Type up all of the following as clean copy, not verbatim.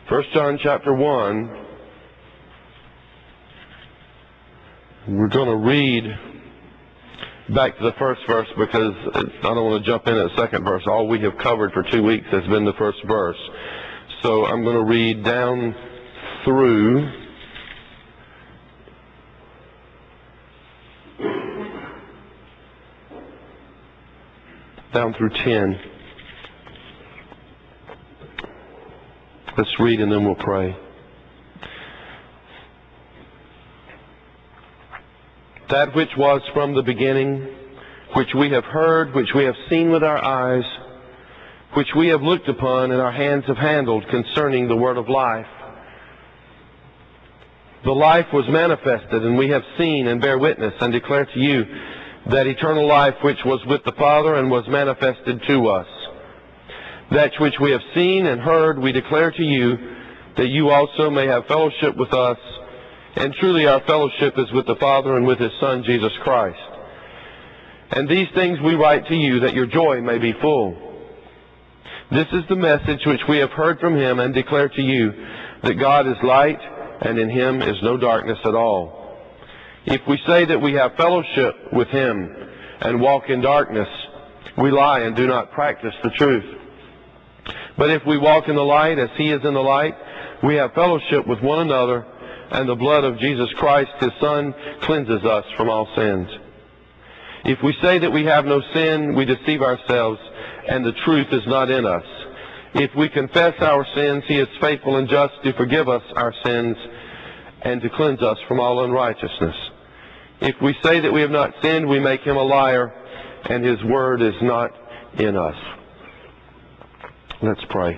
1 John chapter 1. We're going to read back to the first verse because I don't want to jump in at the second verse. All we have covered for 2 weeks has been the first verse. So I'm going to read down through down through 10. Let's read and then we'll pray. That which was from the beginning, which we have heard, which we have seen with our eyes, which we have looked upon and our hands have handled concerning the word of life. The life was manifested, and we have seen and bear witness and declare to you that eternal life which was with the Father and was manifested to us. That which we have seen and heard we declare to you, that you also may have fellowship with us. And truly our fellowship is with the Father and with His Son, Jesus Christ. And these things we write to you, that your joy may be full. This is the message which we have heard from Him and declare to you, that God is light, and in Him is no darkness at all. If we say that we have fellowship with Him and walk in darkness, we lie and do not practice the truth. But if we walk in the light as He is in the light, we have fellowship with one another, and the blood of Jesus Christ, His Son, cleanses us from all sins. If we say that we have no sin, we deceive ourselves, and the truth is not in us. If we confess our sins, He is faithful and just to forgive us our sins and to cleanse us from all unrighteousness. If we say that we have not sinned, we make Him a liar, and His word is not in us. Let's pray.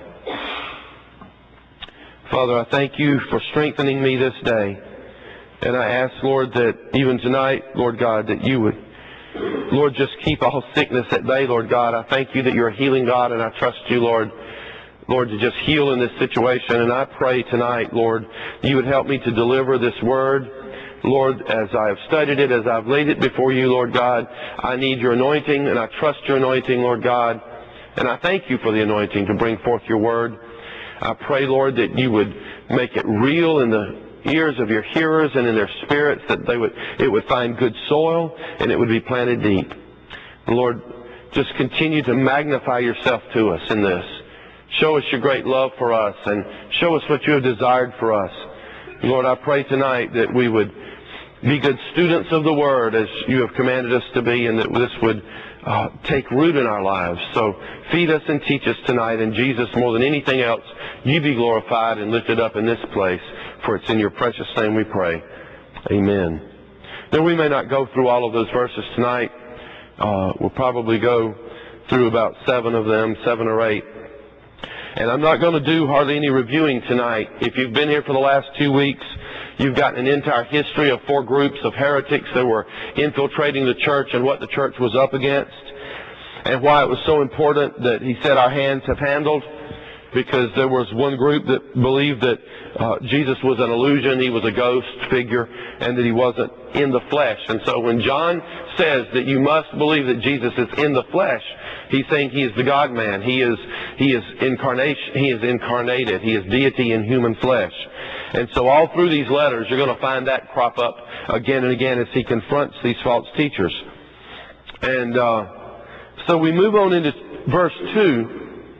Father, I thank you for strengthening me this day. And I ask, Lord, that even tonight, Lord God, that you would, Lord, just keep all sickness at bay, Lord God. I thank you that you're a healing God, and I trust you, Lord, to just heal in this situation. And I pray tonight, Lord, you would help me to deliver this word. Lord, as I have studied it, as I've laid it before you, Lord God, I need your anointing, and I trust your anointing, Lord God. And I thank you for the anointing to bring forth your word. I pray, Lord, that you would make it real in the ears of your hearers and in their spirits, that it would find good soil and it would be planted deep. Lord, just continue to magnify yourself to us in this. Show us your great love for us and show us what you have desired for us. Lord, I pray tonight that we would be good students of the word as you have commanded us to be, and that this would take root in our lives. So feed us and teach us tonight. And Jesus, more than anything else, you be glorified and lifted up in this place. For it's in your precious name we pray. Amen. Now, we may not go through all of those verses tonight. We'll probably go through about 7 of them, 7 or 8. And I'm not going to do hardly any reviewing tonight. If you've been here for the last 2 weeks, you've gotten an entire history of 4 groups of heretics that were infiltrating the church and what the church was up against, and why it was so important that he said our hands have handled, because there was one group that believed that Jesus was an illusion, he was a ghost figure, and that he wasn't in the flesh. And so when John says that you must believe that Jesus is in the flesh, he's saying he is the God-man. He is incarnation. He is incarnated. He is deity in human flesh. And so all through these letters, you're going to find that crop up again and again as he confronts these false teachers. And so we move on into verse 2.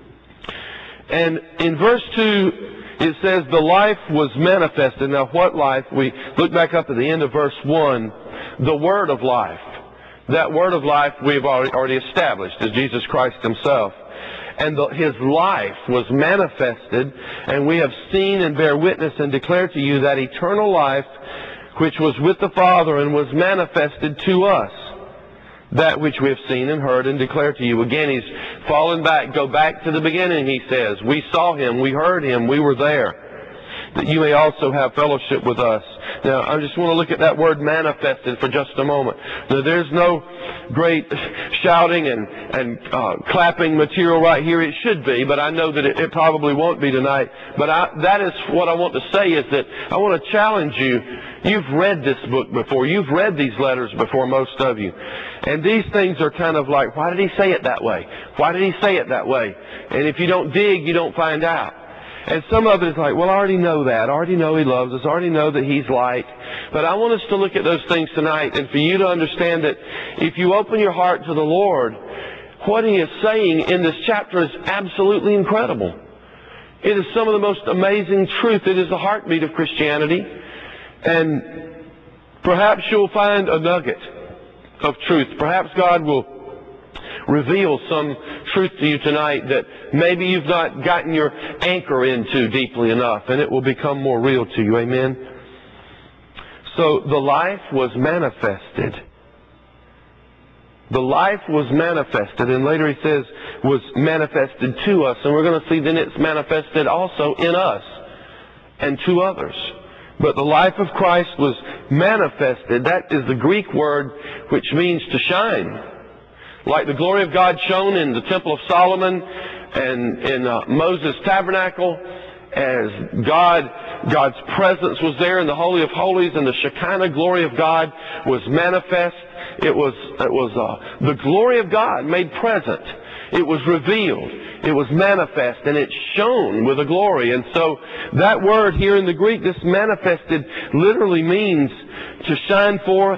And in verse 2, it says, the life was manifested. Now, what life? We look back up at the end of verse 1, the word of life. That word of life we've already established is Jesus Christ himself. And his life was manifested, and we have seen and bear witness and declare to you that eternal life which was with the Father and was manifested to us. That which we have seen and heard and declare to you. Again, he's fallen back. Go back to the beginning, he says. We saw him, we heard him, we were there. That you may also have fellowship with us. Now, I just want to look at that word manifested for just a moment. Now, there's no great shouting and clapping material right here. It should be, but I know that it probably won't be tonight. But that is what I want to say, is that I want to challenge you. You've read this book before. You've read these letters before, most of you. And these things are kind of like, why did he say it that way? Why did he say it that way? And if you don't dig, you don't find out. And some of it is like, well, I already know that. I already know He loves us. I already know that He's light. But I want us to look at those things tonight and for you to understand that if you open your heart to the Lord, what He is saying in this chapter is absolutely incredible. It is some of the most amazing truth. It is the heartbeat of Christianity. And perhaps you'll find a nugget of truth. Perhaps God will reveal some truth to you tonight that maybe you've not gotten your anchor into deeply enough, and it will become more real to you. Amen? So the life was manifested. The life was manifested, and later he says was manifested to us, and we're going to see then it's manifested also in us and to others. But the life of Christ was manifested. That is the Greek word which means to shine. Like the glory of God shone in the Temple of Solomon and in Moses' tabernacle, as God's presence was there in the Holy of Holies, and the Shekinah glory of God was manifest. It was the glory of God made present. It was revealed. It was manifest, and it shone with a glory. And so that word here in the Greek, this manifested, literally means to shine forth,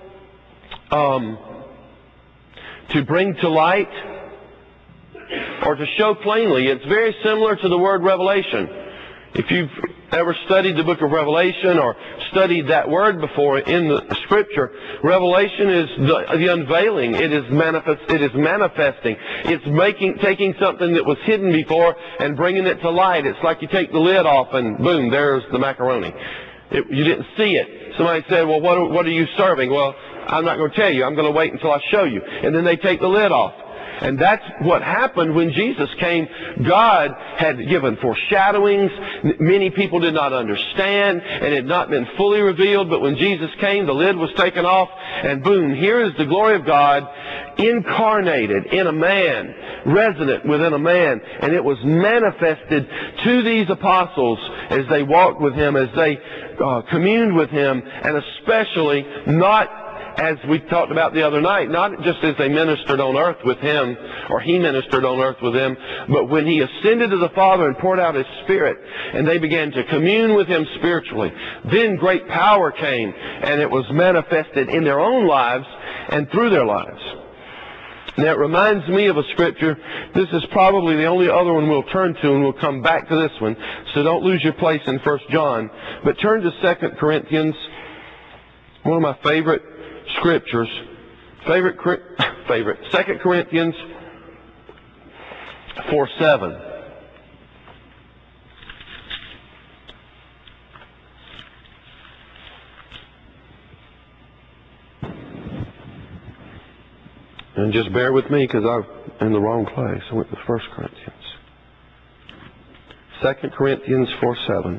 to bring to light, or to show plainly. It's very similar to the word revelation. If you've ever studied the book of Revelation or studied that word before in the Scripture, revelation is the unveiling. It is manifesting. It's taking something that was hidden before and bringing it to light. It's like you take the lid off and boom, there's the macaroni. You didn't see it. Somebody said, well, what are you serving? Well, I'm not going to tell you. I'm going to wait until I show you. And then they take the lid off. And that's what happened when Jesus came. God had given foreshadowings. Many people did not understand, and it had not been fully revealed. But when Jesus came, the lid was taken off, and boom, here is the glory of God incarnated in a man, resident within a man. And it was manifested to these apostles as they walked with Him, as they communed with Him, and especially not, as we talked about the other night, not just as they ministered on earth with Him, or He ministered on earth with them, but when He ascended to the Father and poured out His Spirit, and they began to commune with Him spiritually, then great power came, and it was manifested in their own lives and through their lives. Now, it reminds me of a scripture. This is probably the only other one we'll turn to, and we'll come back to this one, so don't lose your place in 1 John. But turn to 2 Corinthians, one of my favorite scriptures. 2 Corinthians 4:7. And just bear with me because I'm in the wrong place. I went to 1 Corinthians. 2 Corinthians 4:7.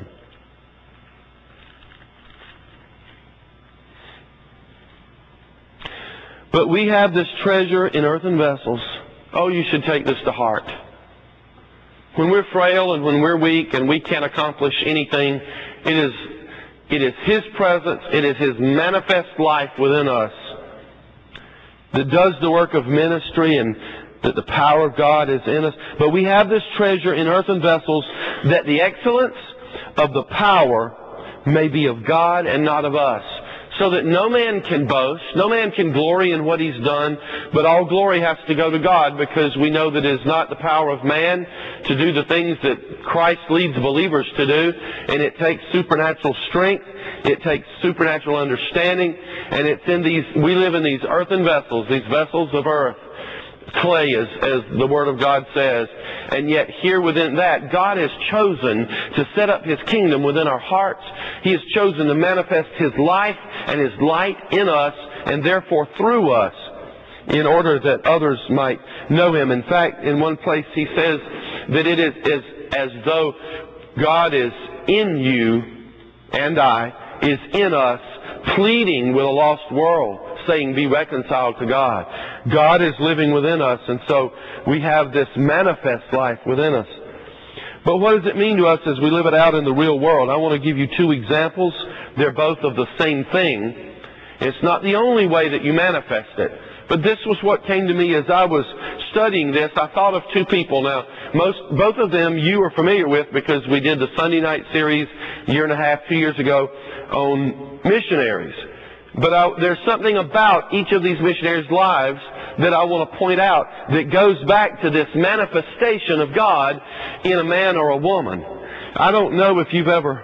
But we have this treasure in earthen vessels. Oh, you should take this to heart. When we're frail and when we're weak and we can't accomplish anything, it is His presence, it is His manifest life within us that does the work of ministry, and that the power of God is in us. But we have this treasure in earthen vessels, that the excellence of the power may be of God and not of us. So that no man can boast, no man can glory in what he's done, but all glory has to go to God, because we know that it is not the power of man to do the things that Christ leads believers to do, and it takes supernatural strength, it takes supernatural understanding, and it's in these, we live in these earthen vessels, these vessels of earth, clay, as the Word of God says. And yet here within that, God has chosen to set up His kingdom within our hearts. He has chosen to manifest His life and His light in us, and therefore through us, in order that others might know Him. In fact, in one place He says that it is as though God is in you and I, is in us, pleading with a lost world, saying, be reconciled to God. God is living within us, and so we have this manifest life within us. But what does it mean to us as we live it out in the real world? I want to give you two examples. They're both of the same thing. It's not the only way that you manifest it. But this was what came to me as I was studying this. I thought of two people. Now, both of them you are familiar with because we did the Sunday night series a year and a half, 2 years ago on missionaries. But there's something about each of these missionaries' lives that I want to point out that goes back to this manifestation of God in a man or a woman. I don't know if you've ever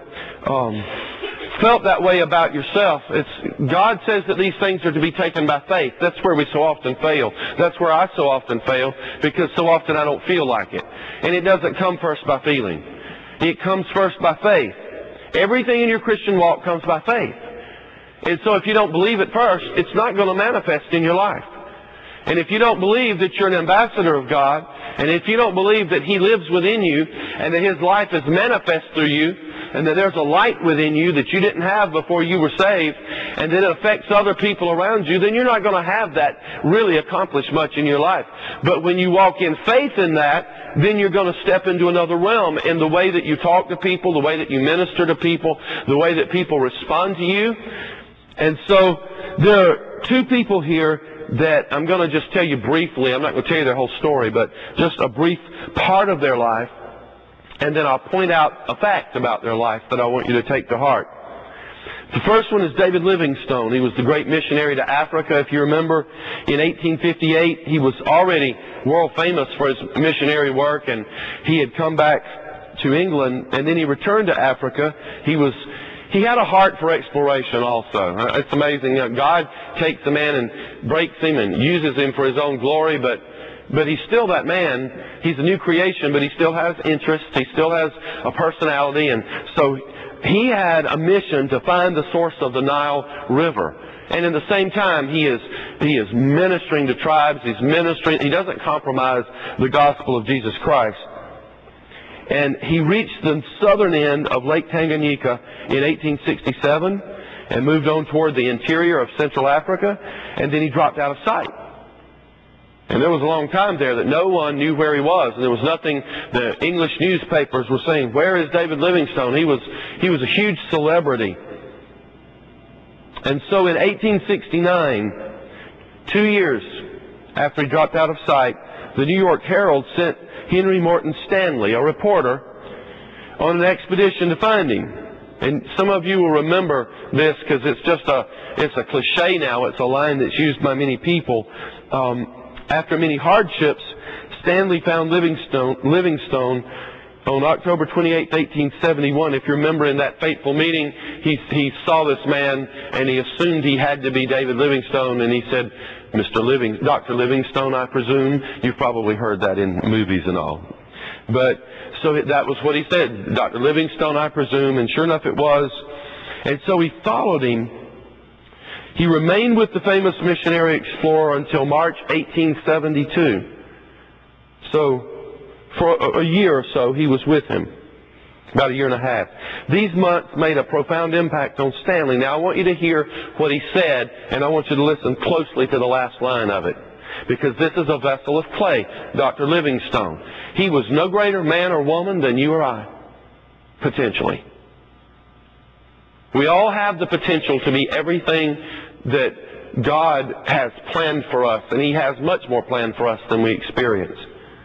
felt that way about yourself. God says that these things are to be taken by faith. That's where we so often fail. That's where I so often fail, because so often I don't feel like it. And it doesn't come first by feeling. It comes first by faith. Everything in your Christian walk comes by faith. And so if you don't believe it first, it's not going to manifest in your life. And if you don't believe that you're an ambassador of God, and if you don't believe that He lives within you, and that His life is manifest through you, and that there's a light within you that you didn't have before you were saved, and that it affects other people around you, then you're not going to have that really accomplish much in your life. But when you walk in faith in that, then you're going to step into another realm in the way that you talk to people, the way that you minister to people, the way that people respond to you. And so there are two people here that I'm going to just tell you briefly. I'm not going to tell you their whole story, but just a brief part of their life. And then I'll point out a fact about their life that I want you to take to heart. The first one is David Livingstone. He was the great missionary to Africa. If you remember, in 1858, he was already world famous for his missionary work, and he had come back to England, and then he returned to Africa. He had a heart for exploration also. It's amazing. God takes a man and breaks him and uses him for His own glory, but he's still that man. He's a new creation, but he still has interests. He still has a personality. And so he had a mission to find the source of the Nile River. And in the same time, he is ministering to tribes. He's ministering. He doesn't compromise the gospel of Jesus Christ. And he reached the southern end of Lake Tanganyika in 1867 and moved on toward the interior of Central Africa, and then he dropped out of sight. And there was a long time there that no one knew where he was, and there was nothing. The English newspapers were saying, "Where is David Livingstone?" He was a huge celebrity. And so in 1869, 2 years after he dropped out of sight, the New York Herald sent Henry Morton Stanley, a reporter, on an expedition to find him. And some of you will remember this because it's a cliche now. It's a line that's used by many people. After many hardships, Stanley found Livingstone on October 28, 1871. If you remember, in that fateful meeting, he saw this man and he assumed he had to be David Livingstone, and he said, Dr. Livingstone, I presume. You've probably heard that in movies and all. But so that was what he said, Dr. Livingstone, I presume, and sure enough it was. And so he followed him. He remained with the famous missionary explorer until March 1872. So for a year or so he was with him, about a year and a half. These months made a profound impact on Stanley. Now I want you to hear what he said, and I want you to listen closely to the last line of it, because this is a vessel of clay, Dr. Livingstone. He was no greater man or woman than you or I, potentially. We all have the potential to be everything that God has planned for us, and He has much more planned for us than we experience.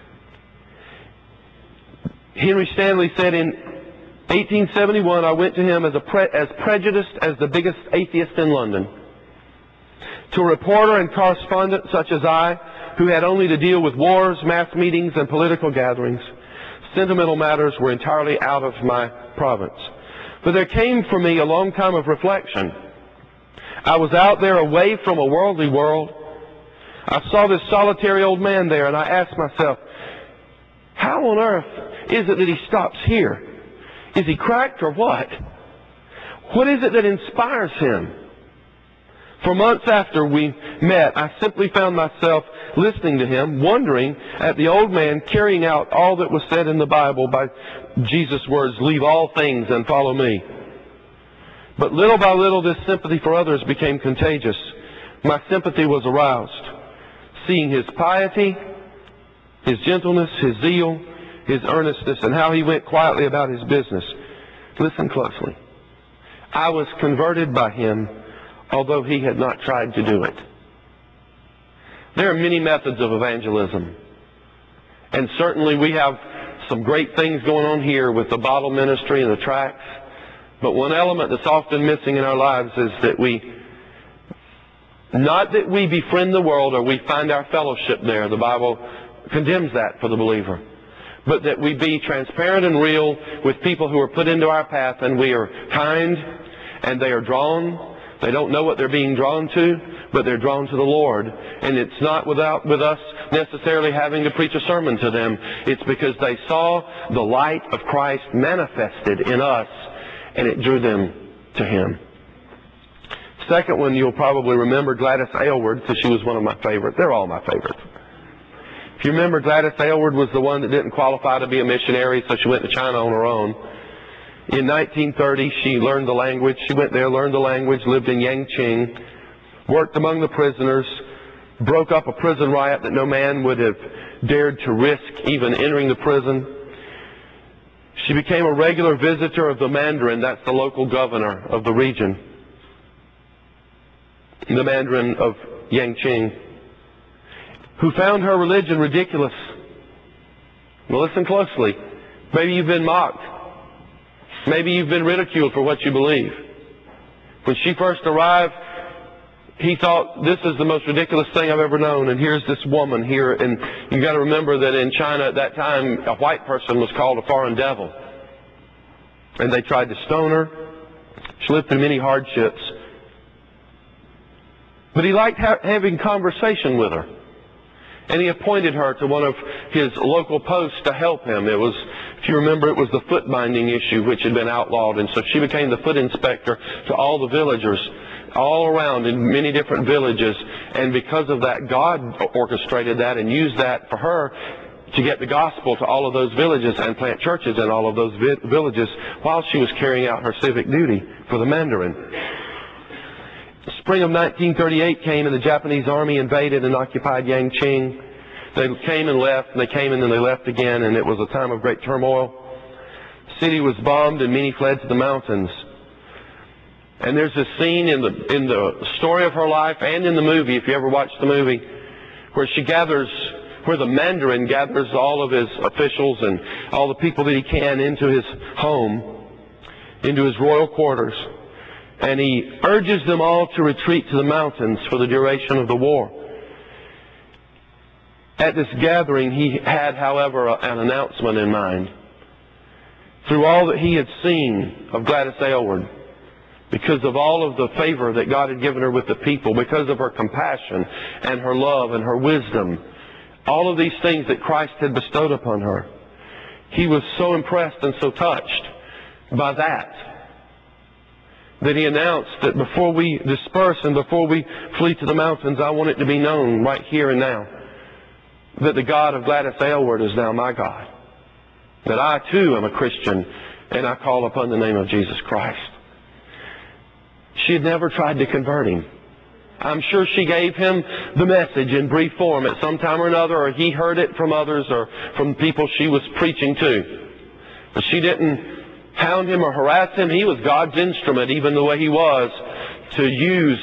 Henry Stanley said in 1871, I went to him as prejudiced as the biggest atheist in London. To a reporter and correspondent such as I, who had only to deal with wars, mass meetings, and political gatherings, sentimental matters were entirely out of my province. But there came for me a long time of reflection. I was out there away from a worldly world. I saw this solitary old man there, and I asked myself, how on earth is it that he stops here? Is he cracked or what? What is it that inspires him? For months after we met, I simply found myself listening to him, wondering at the old man carrying out all that was said in the Bible by Jesus' words, leave all things and follow me. But little by little, this sympathy for others became contagious. My sympathy was aroused, seeing his piety, his gentleness, his zeal, his earnestness, and how he went quietly about his business. Listen closely. I was converted by him, although he had not tried to do it. There are many methods of evangelism. And certainly we have some great things going on here with the bottle ministry and the tracts. But one element that's often missing in our lives is that not that we befriend the world or we find our fellowship there. The Bible condemns that for the believer. But that we be transparent and real with people who are put into our path, and we are kind, and they are drawn. They don't know what they're being drawn to, but they're drawn to the Lord. And it's not with us necessarily having to preach a sermon to them. It's because they saw the light of Christ manifested in us, and it drew them to Him. Second one, you'll probably remember Gladys Aylward, because she was one of my favorites. They're all my favorites. If you remember, Gladys Aylward was the one that didn't qualify to be a missionary, so she went to China on her own. In 1930, she learned the language. She went there, learned the language, lived in Yangqing, worked among the prisoners, broke up a prison riot that no man would have dared to risk even entering the prison. She became a regular visitor of the Mandarin, that's the local governor of the region, the Mandarin of Yangqing, who found her religion ridiculous. Well, listen closely. Maybe you've been mocked. Maybe you've been ridiculed for what you believe. When she first arrived, he thought, this is the most ridiculous thing I've ever known, and here's this woman here. And you've got to remember that in China at that time, a white person was called a foreign devil. And they tried to stone her. She lived through many hardships. But he liked having conversation with her. And he appointed her to one of his local posts to help him. It was, if you remember, it was the foot binding issue which had been outlawed. And so she became the foot inspector to all the villagers all around in many different villages. And because of that, God orchestrated that and used that for her to get the gospel to all of those villages and plant churches in all of those villages while she was carrying out her civic duty for the Mandarin. The spring of 1938 came, and the Japanese army invaded and occupied Yangqing. They came and left, and they came and then they left again, and it was a time of great turmoil. The city was bombed, and many fled to the mountains. And there's this scene in the story of her life and in the movie, if you ever watched the movie, where the Mandarin gathers all of his officials and all the people that he can into his home, into his royal quarters. And he urges them all to retreat to the mountains for the duration of the war. At this gathering, he had, however, an announcement in mind. Through all that he had seen of Gladys Aylward, because of all of the favor that God had given her with the people, because of her compassion and her love and her wisdom, all of these things that Christ had bestowed upon her, he was so impressed and so touched by that he announced that before we disperse and before we flee to the mountains, I want it to be known right here and now that the God of Gladys Aylward is now my God. That I too am a Christian, and I call upon the name of Jesus Christ. She had never tried to convert him. I'm sure she gave him the message in brief form at some time or another, or he heard it from others or from people she was preaching to. But she didn't hound him or harass him. He was God's instrument, even the way he was, to use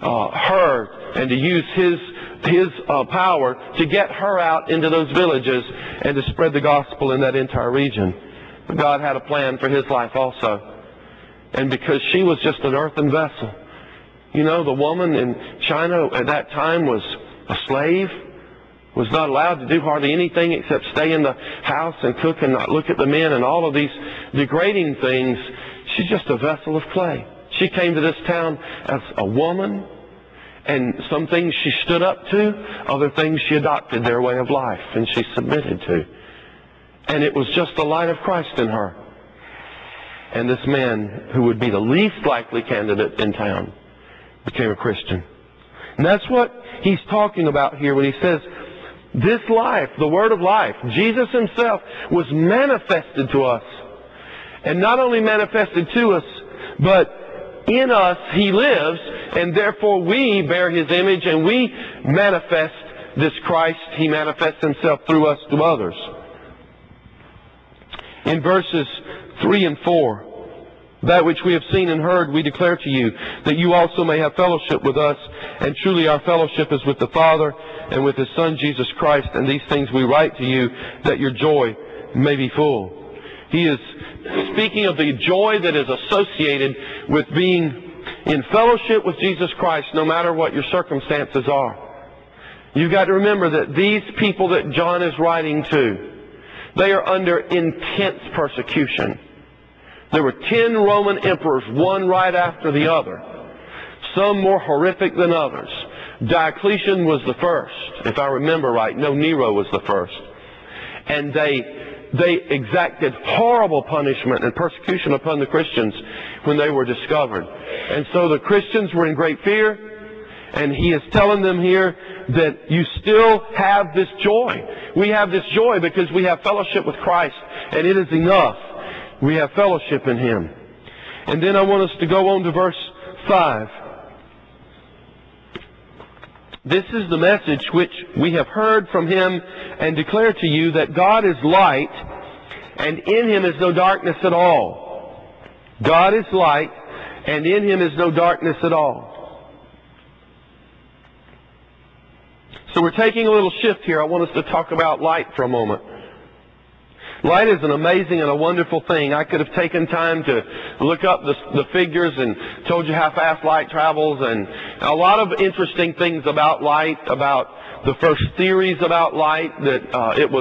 her and to use his power to get her out into those villages and to spread the gospel in that entire region. But God had a plan for his life also. And because she was just an earthen vessel. You know, the woman in China at that time was a slave, was not allowed to do hardly anything except stay in the house and cook and not look at the men and all of these degrading things. She's just a vessel of clay. She came to this town as a woman, and some things she stood up to, other things she adopted their way of life and she submitted to. And it was just the light of Christ in her. And this man, who would be the least likely candidate in town, became a Christian. And that's what he's talking about here when he says, this life, the Word of life, Jesus himself was manifested to us. And not only manifested to us, but in us he lives, and therefore we bear his image and we manifest this Christ. He manifests himself through us to others. In verses 3 and 4, that which we have seen and heard we declare to you, that you also may have fellowship with us. And truly our fellowship is with the Father and with his Son Jesus Christ. And these things we write to you, that your joy may be full. He is speaking of the joy that is associated with being in fellowship with Jesus Christ, no matter what your circumstances are. You've got to remember that these people that John is writing to, they are under intense persecution. There were 10 Roman emperors, one right after the other, some more horrific than others. Diocletian was the first, if I remember right. No, Nero was the first. And they exacted horrible punishment and persecution upon the Christians when they were discovered. And so the Christians were in great fear, and he is telling them here that you still have this joy. We have this joy because we have fellowship with Christ, and it is enough. We have fellowship in Him. And then I want us to go on to verse 5. This is the message which we have heard from Him and declare to you, that God is light, and in Him is no darkness at all. God is light, and in Him is no darkness at all. So we're taking a little shift here. I want us to talk about light for a moment. Light is an amazing and a wonderful thing. I could have taken time to look up the figures and told you how fast light travels, and a lot of interesting things about light, about the first theories about light, that it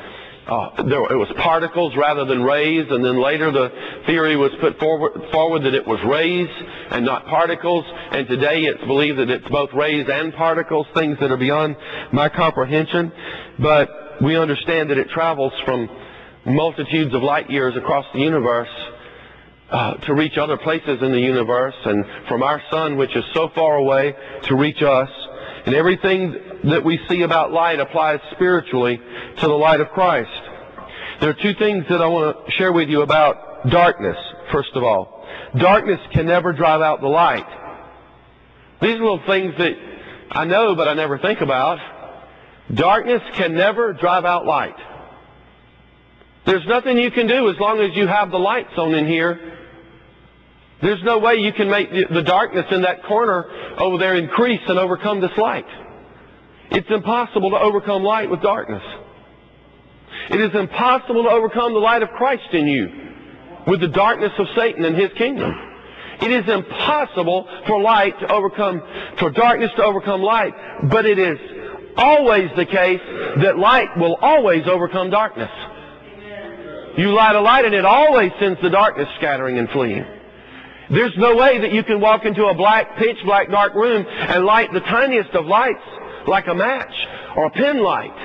was particles rather than rays, and then later the theory was put forward that it was rays and not particles, and today it's believed that it's both rays and particles, things that are beyond my comprehension. But we understand that it travels from multitudes of light years across the universe to reach other places in the universe, and from our sun, which is so far away, to reach us. And everything that we see about light applies spiritually to the light of Christ. There are two things that I want to share with you about darkness, first of all. Darkness can never drive out the light. These are little things that I know, but I never think about. Darkness can never drive out light. There's nothing you can do as long as you have the lights on in here. There's no way you can make the darkness in that corner over there increase and overcome this light. It's impossible to overcome light with darkness. It is impossible to overcome the light of Christ in you with the darkness of Satan and his kingdom. It is impossible for darkness to overcome light, but it is always the case that light will always overcome darkness. You light a light and it always sends the darkness scattering and fleeing. There's no way that you can walk into a pitch black dark room and light the tiniest of lights, like a match or a pin light,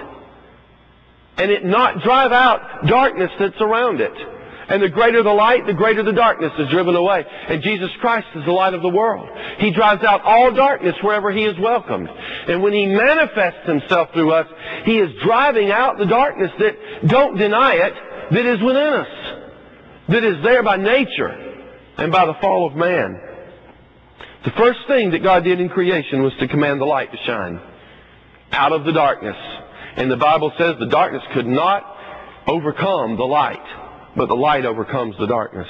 and it not drive out darkness that's around it. And the greater the light, the greater the darkness is driven away. And Jesus Christ is the light of the world. He drives out all darkness wherever He is welcomed. And when He manifests Himself through us, He is driving out the darkness that, don't deny it, that is within us, that is there by nature and by the fall of man. The first thing that God did in creation was to command the light to shine out of the darkness. And the Bible says the darkness could not overcome the light, but the light overcomes the darkness.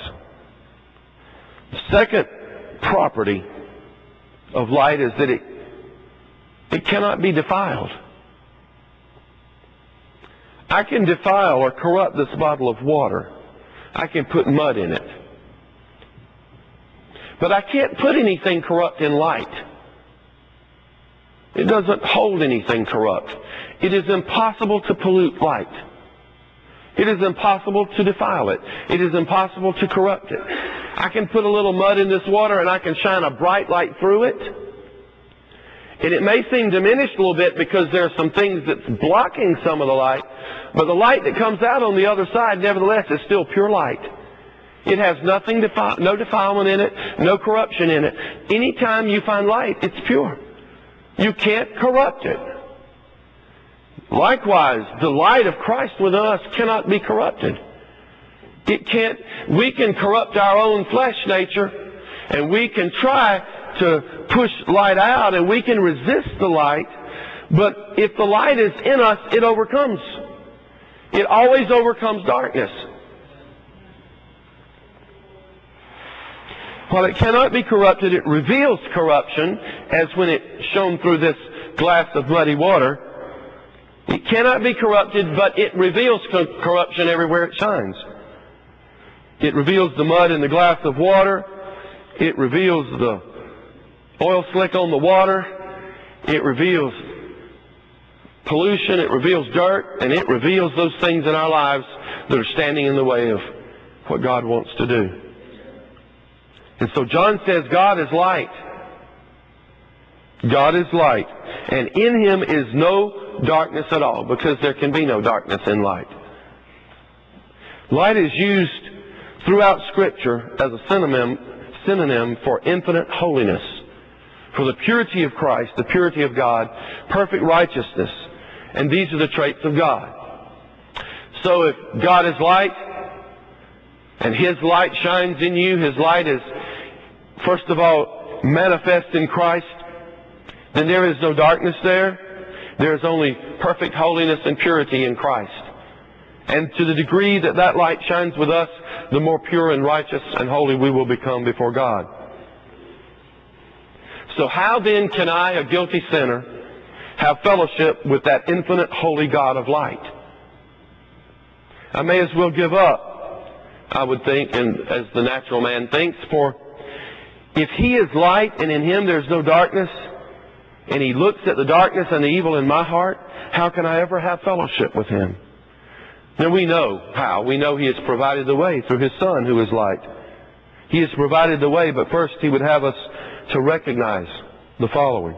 The second property of light is that it cannot be defiled. I can defile or corrupt this bottle of water. I can put mud in it. But I can't put anything corrupt in light. It doesn't hold anything corrupt. It is impossible to pollute light. It is impossible to defile it. It is impossible to corrupt it. I can put a little mud in this water and I can shine a bright light through it. And it may seem diminished a little bit because there are some things that's blocking some of the light, but the light that comes out on the other side, nevertheless, is still pure light. It has no defilement in it, no corruption in it. Anytime you find light, it's pure. You can't corrupt it. Likewise, the light of Christ within us cannot be corrupted. We can corrupt our own flesh nature, and we can try to push light out, and we can resist the light, but if the light is in us, it overcomes. It always overcomes darkness. While it cannot be corrupted, it reveals corruption, as when it shone through this glass of muddy water. It cannot be corrupted, but it reveals corruption everywhere it shines. It reveals the mud in the glass of water. It reveals the oil slick on the water. It reveals pollution. It reveals dirt. And it reveals those things in our lives that are standing in the way of what God wants to do. And so John says God is light. God is light. And in Him is no darkness at all, because there can be no darkness in light. Light is used throughout Scripture as a synonym for infinite holiness, for the purity of Christ, the purity of God, perfect righteousness. And these are the traits of God. So if God is light, and His light shines in you, His light is, first of all, manifest in Christ, then there is no darkness there. There is only perfect holiness and purity in Christ. And to the degree that that light shines with us, the more pure and righteous and holy we will become before God. So how then can I, a guilty sinner, have fellowship with that infinite holy God of light? I may as well give up, I would think, and as the natural man thinks, for if He is light and in Him there's no darkness, and He looks at the darkness and the evil in my heart, how can I ever have fellowship with Him? Now we know how. We know He has provided the way through His Son who is light. He has provided the way, but first He would have us to recognize the following.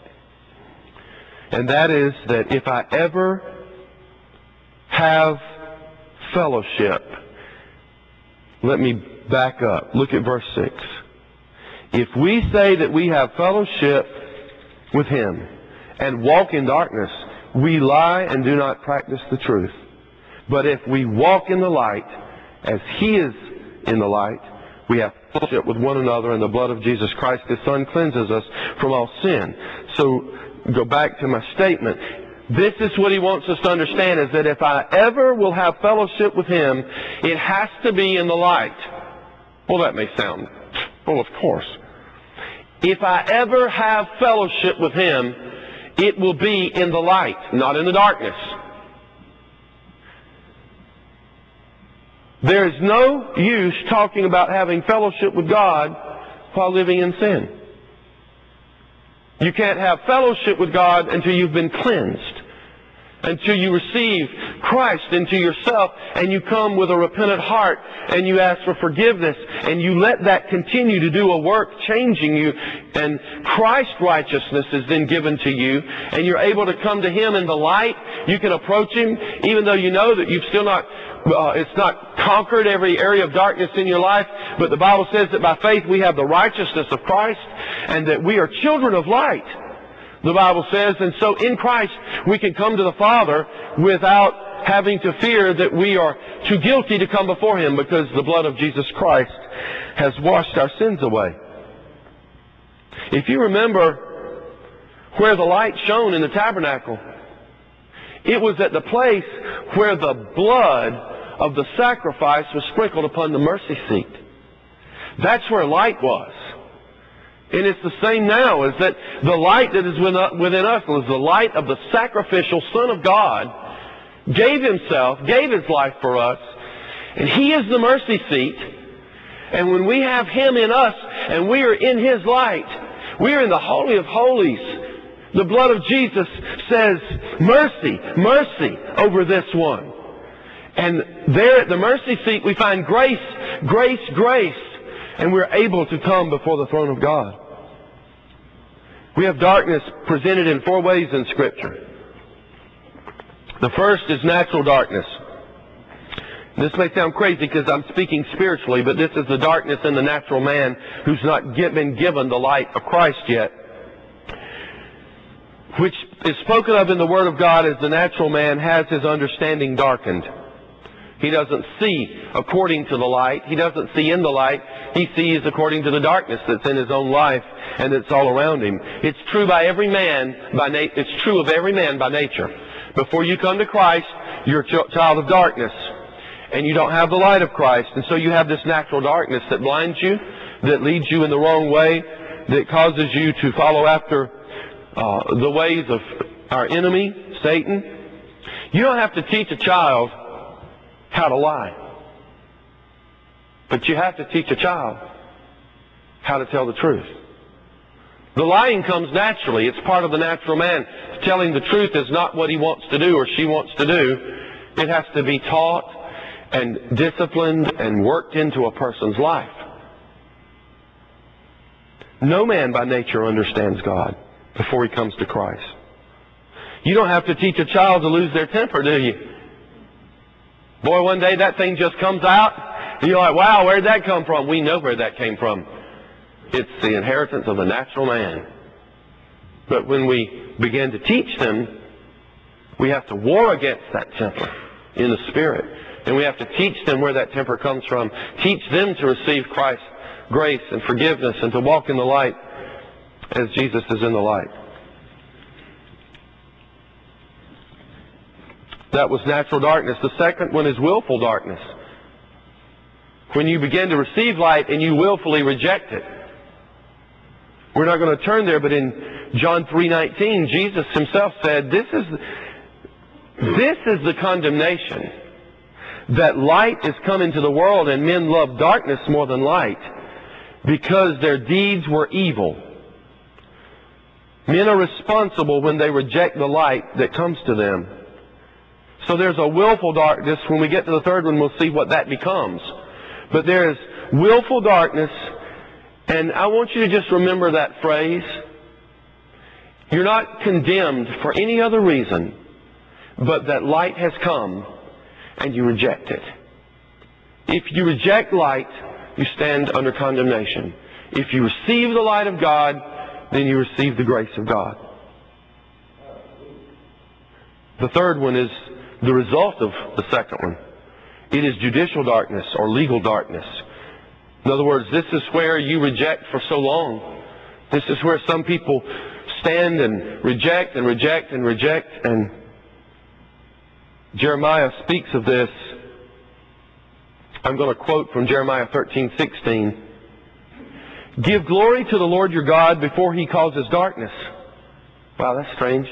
And that is that if I ever have fellowship, let me back up. Look at verse 6. If we say that we have fellowship with Him and walk in darkness, we lie and do not practice the truth. But if we walk in the light, as He is in the light, we have fellowship with one another, and the blood of Jesus Christ, His Son, cleanses us from all sin. So, go back to my statement. This is what He wants us to understand, is that if I ever will have fellowship with Him, it has to be in the light. Well, that may sound, well, of course. If I ever have fellowship with Him, it will be in the light, not in the darkness. There is no use talking about having fellowship with God while living in sin. You can't have fellowship with God until you've been cleansed, until you receive Christ into yourself and you come with a repentant heart and you ask for forgiveness and you let that continue to do a work changing you, and Christ's righteousness is then given to you and you're able to come to Him in the light. You can approach Him even though you know that you've still not it's not conquered every area of darkness in your life, but the Bible says that by faith we have the righteousness of Christ and that we are children of light, the Bible says. And so in Christ we can come to the Father without having to fear that we are too guilty to come before Him, because the blood of Jesus Christ has washed our sins away. If you remember where the light shone in the tabernacle, it was at the place where the blood of the sacrifice was sprinkled upon the mercy seat. That's where light was. And it's the same now, is that the light that is within us was the light of the sacrificial Son of God, gave Himself, gave His life for us, and He is the mercy seat. And when we have Him in us and we are in His light, we are in the Holy of Holies. The blood of Jesus says, mercy, mercy over this one. And there at the mercy seat we find grace, grace, grace. And we're able to come before the throne of God. We have darkness presented in four ways in Scripture. The first is natural darkness. This may sound crazy because I'm speaking spiritually, but this is the darkness in the natural man who's not been given the light of Christ yet, which is spoken of in the Word of God as the natural man has his understanding darkened. He doesn't see according to the light. He doesn't see in the light. He sees according to the darkness that's in his own life and that's all around him. It's true by every man it's true of every man by nature. Before you come to Christ, you're a child of darkness, and you don't have the light of Christ, and so you have this natural darkness that blinds you, that leads you in the wrong way, that causes you to follow after the ways of our enemy, Satan. You don't have to teach a child how to lie. But you have to teach a child how to tell the truth. The lying comes naturally. It's part of the natural man. Telling the truth is not what he wants to do or she wants to do. It has to be taught and disciplined and worked into a person's life. No man by nature understands God before he comes to Christ. You don't have to teach a child to lose their temper, do you? Boy, one day that thing just comes out, and you're like, wow, where'd that come from? We know where that came from. It's the inheritance of the natural man. But when we begin to teach them, we have to war against that temper in the Spirit. And we have to teach them where that temper comes from. Teach them to receive Christ's grace and forgiveness and to walk in the light as Jesus is in the light. That was natural darkness. The second one is willful darkness. When you begin to receive light and you willfully reject it. We're not going to turn there, but in John 3:19, Jesus himself said, this is the condemnation, that light is come into the world and men love darkness more than light because their deeds were evil. Men are responsible when they reject the light that comes to them. So there's a willful darkness. When we get to the third one, we'll see what that becomes. But there's willful darkness, and I want you to just remember that phrase. You're not condemned for any other reason but that light has come and you reject it. If you reject light, you stand under condemnation. If you receive the light of God, then you receive the grace of God. The third one is the result of the second one. It is judicial darkness or legal darkness. In other words, this is where you reject for so long. This is where some people stand and reject and reject and reject. And Jeremiah speaks of this. I'm going to quote from Jeremiah 13:16. Give glory to the Lord your God before he causes darkness. Wow, that's strange.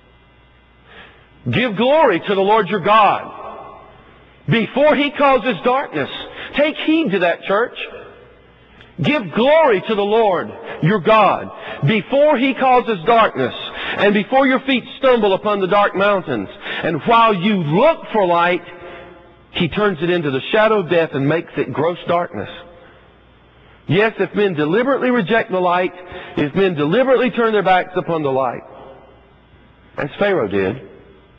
Give glory to the Lord your God before he causes darkness. Take heed to that, church. Give glory to the Lord your God before he causes darkness and before your feet stumble upon the dark mountains. And while you look for light, he turns it into the shadow of death and makes it gross darkness. Yes, if men deliberately reject the light, if men deliberately turn their backs upon the light, as Pharaoh did.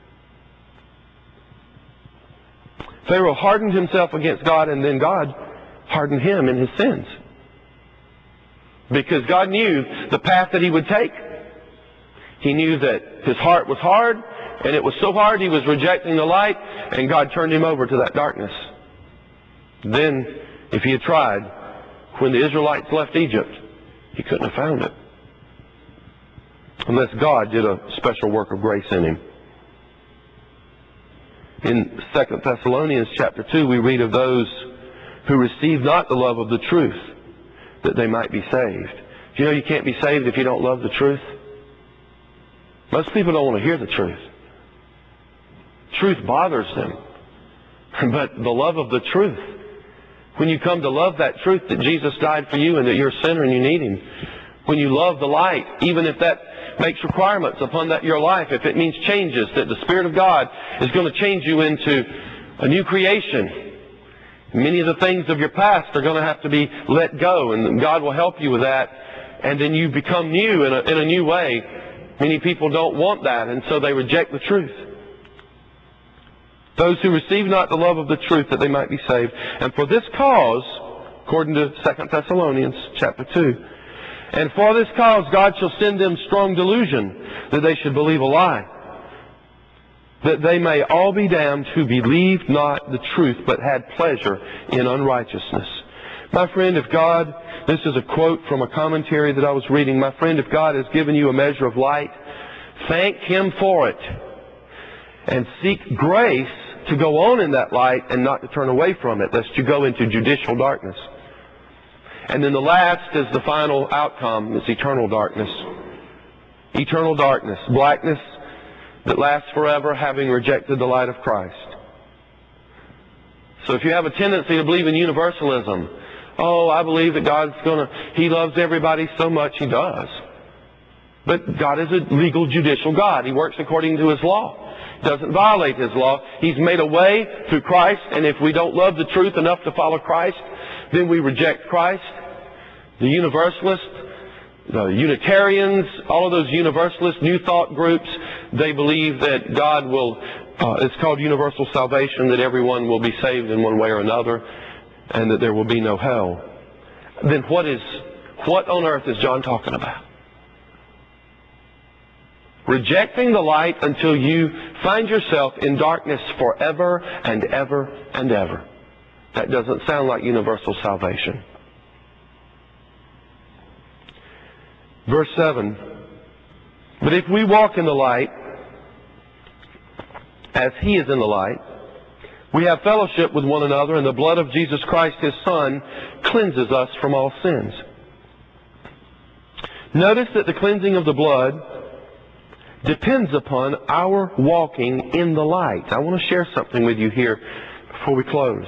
Pharaoh hardened himself against God, and then God hardened him in his sins. Because God knew the path that he would take. He knew that his heart was hard, and it was so hard he was rejecting the light, and God turned him over to that darkness. Then, if he had tried, when the Israelites left Egypt, he couldn't have found it. Unless God did a special work of grace in him. In 2 Thessalonians chapter 2, we read of those who receive not the love of the truth, that they might be saved. Do you know you can't be saved if you don't love the truth? Most people don't want to hear the truth. Truth bothers them. But the love of the truth, when you come to love that truth that Jesus died for you and that you're a sinner and you need him, when you love the light, even if that makes requirements upon that your life, if it means changes, that the Spirit of God is going to change you into a new creation. Many of the things of your past are going to have to be let go, and God will help you with that, and then you become new in a new way. Many people don't want that, and so they reject the truth. Those who receive not the love of the truth, that they might be saved. And for this cause, according to 2 Thessalonians chapter 2, and for this cause God shall send them strong delusion, that they should believe a lie, that they may all be damned who believed not the truth, but had pleasure in unrighteousness. My friend, if God, this is a quote from a commentary that I was reading, my friend, if God has given you a measure of light, thank him for it, and seek grace to go on in that light and not to turn away from it, lest you go into judicial darkness. And then the last is the final outcome, is eternal darkness. Eternal darkness, blackness that lasts forever, having rejected the light of Christ. So if you have a tendency to believe in universalism, oh, I believe that He loves everybody so much, He does. But God is a legal, judicial God. He works according to His law. He doesn't violate His law. He's made a way through Christ, and if we don't love the truth enough to follow Christ, then we reject Christ. The Universalists, the Unitarians, all of those Universalist New Thought groups, they believe that God will, it's called universal salvation, that everyone will be saved in one way or another, and that there will be no hell. Then what on earth is John talking about? Rejecting the light until you find yourself in darkness forever and ever and ever. That doesn't sound like universal salvation. Verse 7, but if we walk in the light, as He is in the light, we have fellowship with one another, and the blood of Jesus Christ, His Son, cleanses us from all sins. Notice that the cleansing of the blood depends upon our walking in the light. I want to share something with you here before we close.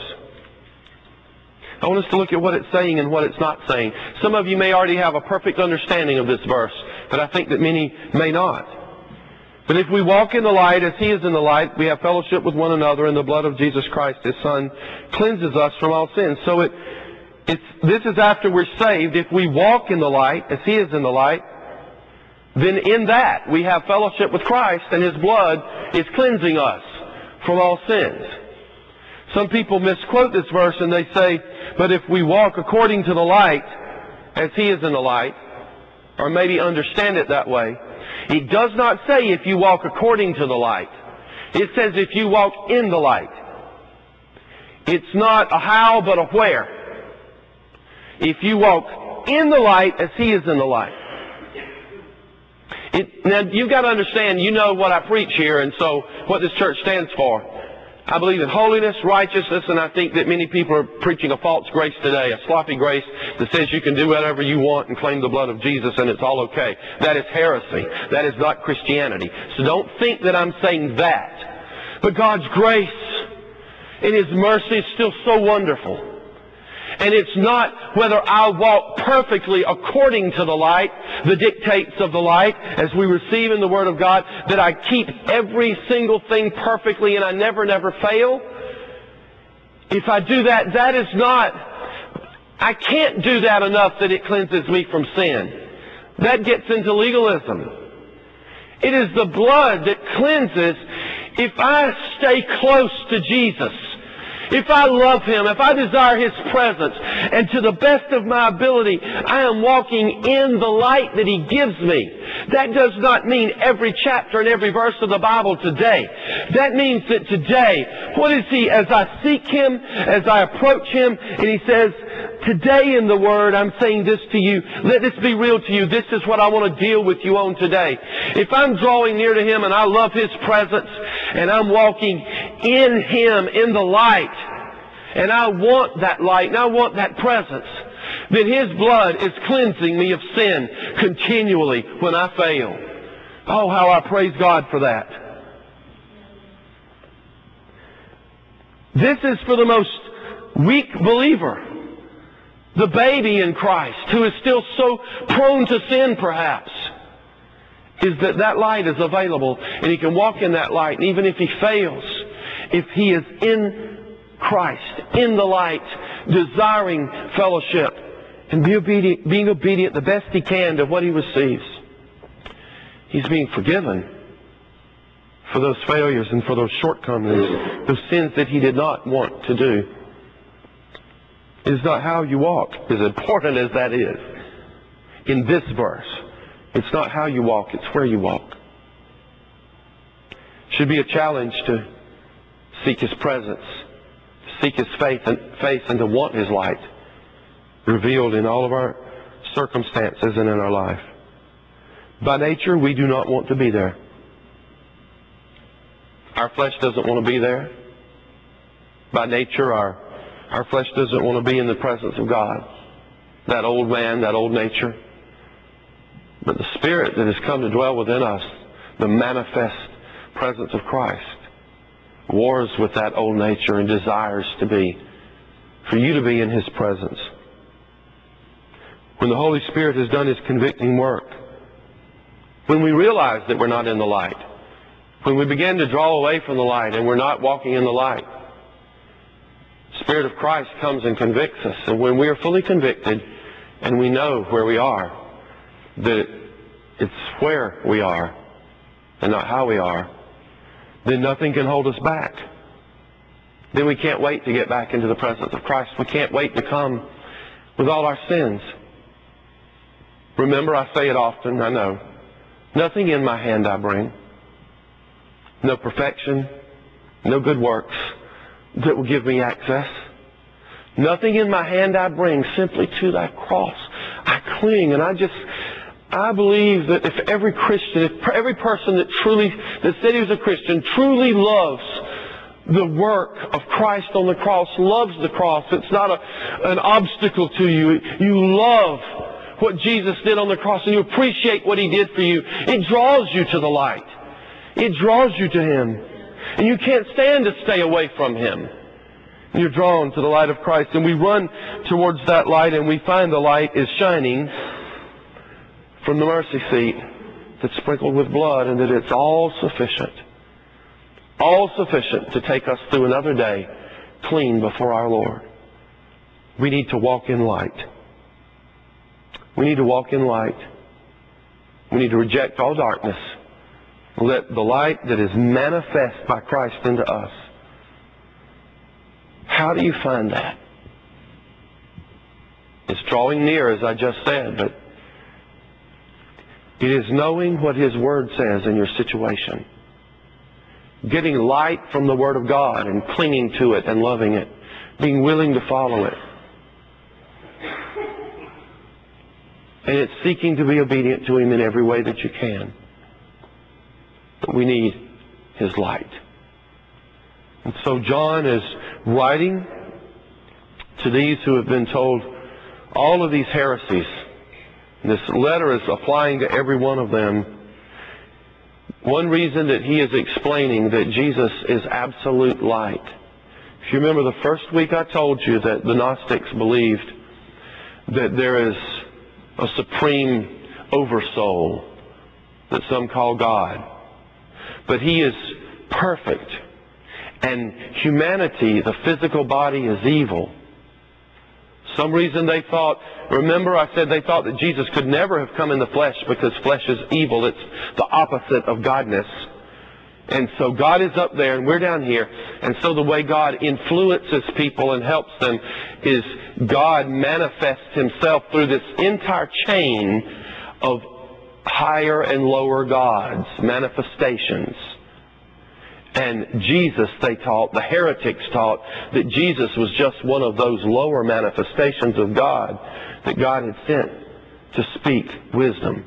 I want us to look at what it's saying and what it's not saying. Some of you may already have a perfect understanding of this verse, but I think that many may not. But if we walk in the light as He is in the light, we have fellowship with one another, and the blood of Jesus Christ, His Son, cleanses us from all sins. So this is after we're saved. If we walk in the light as He is in the light, then in that we have fellowship with Christ, and His blood is cleansing us from all sins. Some people misquote this verse and they say, but if we walk according to the light as He is in the light, or maybe understand it that way, it does not say if you walk according to the light. It says if you walk in the light. It's not a how but a where. If you walk in the light as He is in the light. Now, you've got to understand, you know what I preach here, and so what this church stands for. I believe in holiness, righteousness, and I think that many people are preaching a false grace today, a sloppy grace that says you can do whatever you want and claim the blood of Jesus and it's all okay. That is heresy. That is not Christianity. So don't think that I'm saying that. But God's grace and His mercy is still so wonderful. And it's not whether I walk perfectly according to the light, the dictates of the light, as we receive in the Word of God, that I keep every single thing perfectly and I never fail. If I do that, that is not, I can't do that enough that it cleanses me from sin. That gets into legalism. It is the blood that cleanses. If I stay close to Jesus, if I love Him, if I desire His presence, and to the best of my ability, I am walking in the light that He gives me. That does not mean every chapter and every verse of the Bible today. That means that today, what is He, as I seek Him, as I approach Him, and He says, today in the Word, I'm saying this to you. Let this be real to you. This is what I want to deal with you on today. If I'm drawing near to Him and I love His presence, and I'm walking in Him, in the light, and I want that light, and I want that presence, then His blood is cleansing me of sin continually when I fail. Oh, how I praise God for that. This is for the most weak believer, the baby in Christ, who is still so prone to sin perhaps, is that light is available, and he can walk in that light. And even if he fails, if he is in Christ, in the light, desiring fellowship, and being obedient the best he can to what he receives, he's being forgiven for those failures and for those shortcomings, those sins that he did not want to do. It is not how you walk, as important as that is. In this verse, it's not how you walk, it's where you walk. It should be a challenge to seek His presence, seek His face, and to want His light revealed in all of our circumstances and in our life. By nature, we do not want to be there. Our flesh doesn't want to be there. By nature, our flesh doesn't want to be in the presence of God. That old man, that old nature. But the Spirit that has come to dwell within us, the manifest presence of Christ. Wars with that old nature and desires to be, for you to be in His presence. When the Holy Spirit has done His convicting work, when we realize that we're not in the light, when we begin to draw away from the light and we're not walking in the light, the Spirit of Christ comes and convicts us. And when we are fully convicted and we know where we are, that it's where we are and not how we are, then nothing can hold us back. Then we can't wait to get back into the presence of Christ. We can't wait to come with all our sins. Remember, I say it often, I know. Nothing in my hand I bring. No perfection, no good works that will give me access. Nothing in my hand I bring, simply to Thy cross I cling. And I believe that if every Christian, if every person that said he was a Christian, truly loves the work of Christ on the cross, loves the cross, it's not an obstacle to you. You love what Jesus did on the cross and you appreciate what He did for you. It draws you to the light. It draws you to Him. And you can't stand to stay away from Him. You're drawn to the light of Christ. And we run towards that light and we find the light is shining from the mercy seat that's sprinkled with blood, and that it's all sufficient to take us through another day clean before our Lord. We need to walk in light. We need to walk in light. We need to reject all darkness. Let the light that is manifest by Christ into us. How do you find that? It's drawing near, as I just said, but it is knowing what His Word says in your situation. Getting light from the Word of God and clinging to it and loving it. Being willing to follow it. And it's seeking to be obedient to Him in every way that you can. But we need His light. And so John is writing to these who have been told all of these heresies. This letter is applying to every one of them. One reason that he is explaining that Jesus is absolute light. If you remember the first week I told you that the Gnostics believed that there is a supreme oversoul that some call God. But He is perfect. And humanity, the physical body, is evil. Some reason they thought, remember I said they thought that Jesus could never have come in the flesh because flesh is evil. It's the opposite of godness. And so God is up there and we're down here. And so the way God influences people and helps them is God manifests Himself through this entire chain of higher and lower gods, manifestations. And Jesus, they taught, the heretics taught, that Jesus was just one of those lower manifestations of God that God had sent to speak wisdom.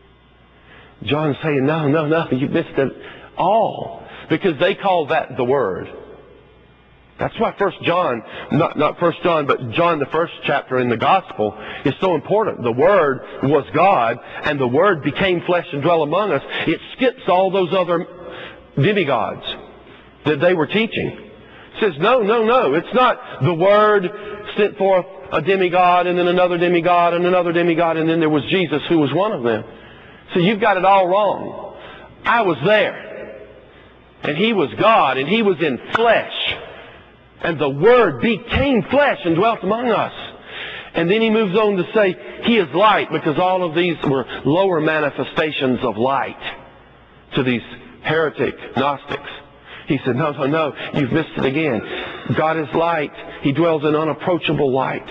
John's saying, no, you missed it all. Because they call that the Word. That's why 1 John, not 1 John, but John, the first chapter in the Gospel, is so important. The Word was God, and the Word became flesh and dwelt among us. It skips all those other demigods that they were teaching. It says, no, it's not the Word sent forth a demigod, and then another demigod, and another demigod, and then there was Jesus who was one of them. So you've got it all wrong. I was there. And He was God, and He was in flesh. And the Word became flesh and dwelt among us. And then he moves on to say, He is light, because all of these were lower manifestations of light to these heretic Gnostics. He said, no, you've missed it again. God is light. He dwells in unapproachable light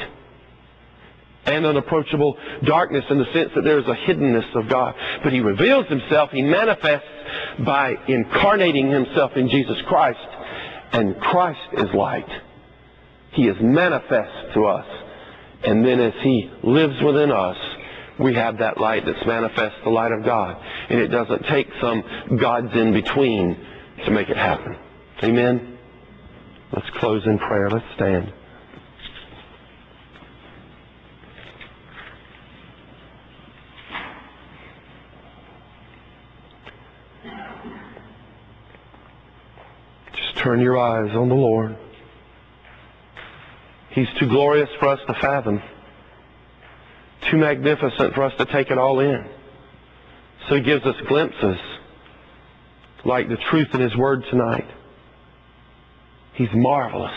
and unapproachable darkness, in the sense that there is a hiddenness of God. But He reveals Himself. He manifests by incarnating Himself in Jesus Christ. And Christ is light. He is manifest to us. And then as He lives within us, we have that light that's manifest, the light of God. And it doesn't take some gods in between to make it happen. Amen? Let's close in prayer. Let's stand. Turn your eyes on the Lord. He's too glorious for us to fathom. Too magnificent for us to take it all in. So He gives us glimpses like the truth in His Word tonight. He's marvelous.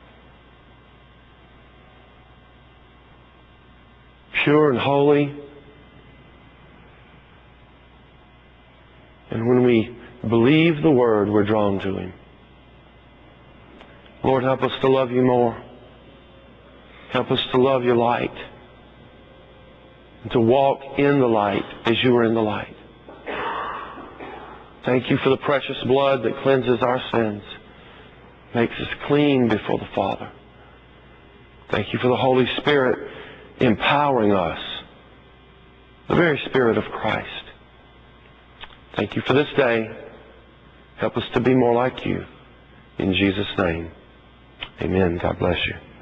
Pure and holy. And when we believe the Word, we're drawn to Him. Lord, help us to love You more. Help us to love Your light. And to walk in the light as You are in the light. Thank You for the precious blood that cleanses our sins. Makes us clean before the Father. Thank You for the Holy Spirit empowering us. The very Spirit of Christ. Thank You for this day. Help us to be more like You. In Jesus' name, amen. God bless you.